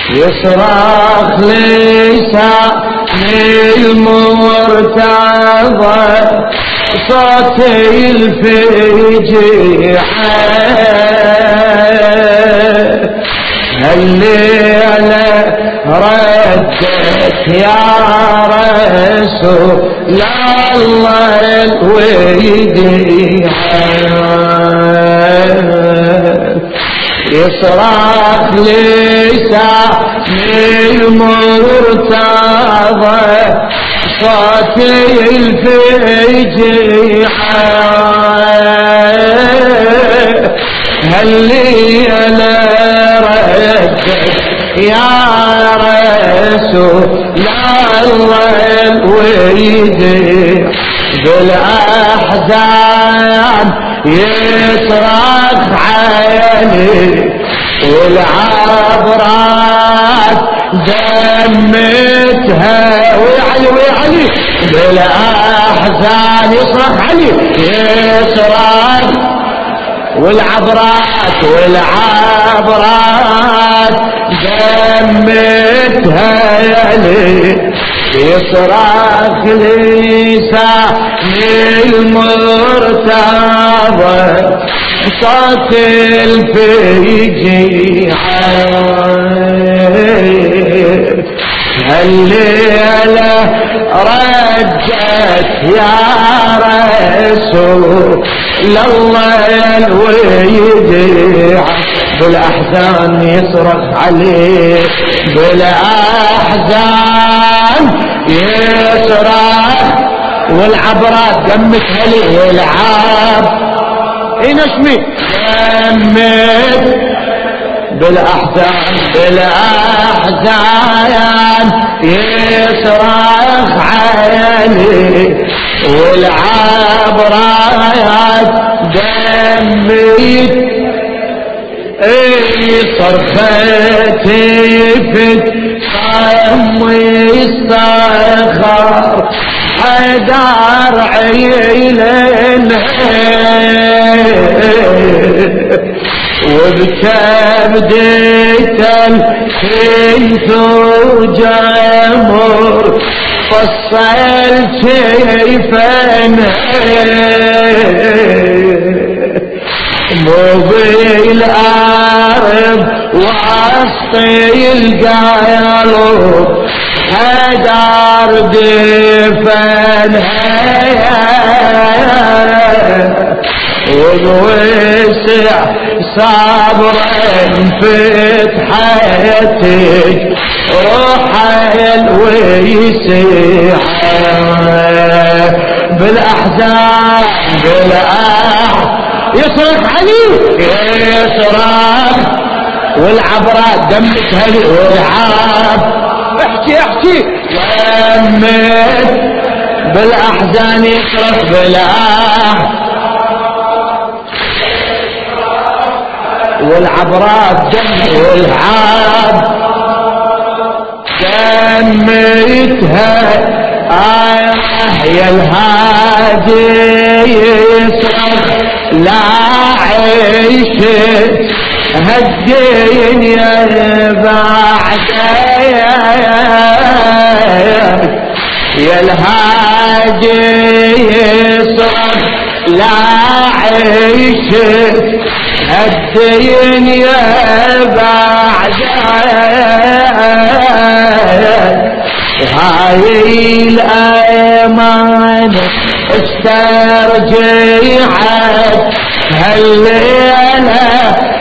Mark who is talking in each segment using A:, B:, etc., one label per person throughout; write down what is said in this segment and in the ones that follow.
A: يصرخ لساني المرتضى صوت الفجيعة هالليلة ردت يا رسول الله الوديعة يصرخ لساني المرتضى صوت الفجيعة هالليلة ردت يا رسول الله الوديعة بالأحزان يصرخ علي والعبرات دمتها ويعلي ويعلي بالأحزان يصرخ علي يصرخ والعبرات دمتها يلي يصرخ لساني المرتضى صوت الفجيعة هالليلة رجت يا رسول الله الوديعة بالأحزان يصرخ عليه بالأحزان يصرخ والعبرات دمتها لي والعاب نشمي دمت بالأحزان يصرخ عليه والعبرات دمت صرختي في صم الصخر حدار عيلنا وبكبدة الكنت وجمر فصل شيفنا مو بالأرض وسط القلب حدار دفنها وبوسع صبرا فتحتك روحي الويسع بالأحزان يصرخ علي يصرخ والعبرات دمتها لي والعاب احكي دمت بالأحزان يصرخ والعبرات دم والعاب دمتها يا الهادي يصرخ لا عيش هالدنيا بعدك يا الهادي يصرخ لا عيش هالدنيا بعدك وهاي الأمان استرجعت هالليلة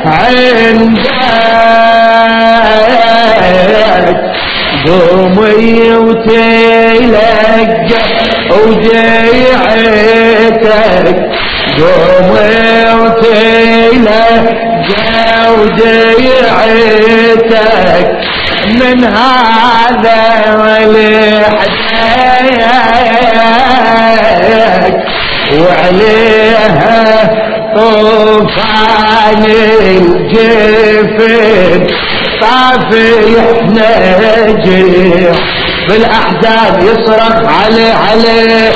A: عندك قومي وتلقى وديعتك قومي وتلقى وديعتك من هذا ولحدك وعليها طوفان الجفن طافح نجيح بالأحزاب يصرخ عليه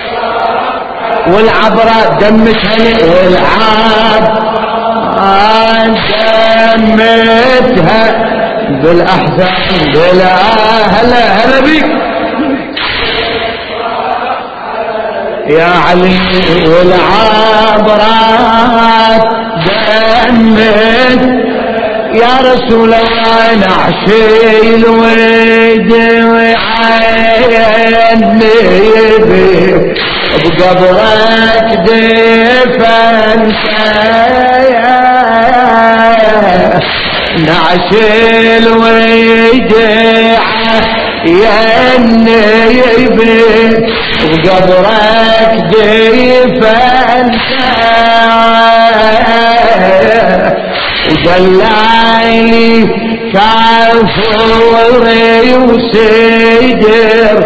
A: والعبرات دمتها والعاب دمتها بالاحزان بلا هلا بيك يا علي والعبرات دمت يا رسول الله نعشيل ودمي عيني بيك بقبرك دفن نعشيل ويدعى يني بيك بقبرك دفن ودلعي كافوري وسيدر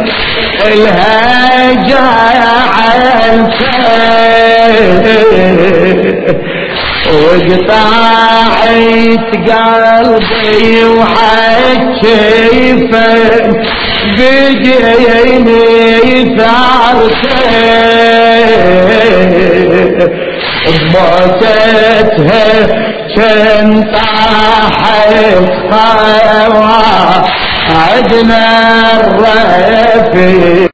A: الهجع وقطعت قلبي وحكيفك بديني ثارتك بموتتها كان طاحت خوا عدنا الرفيق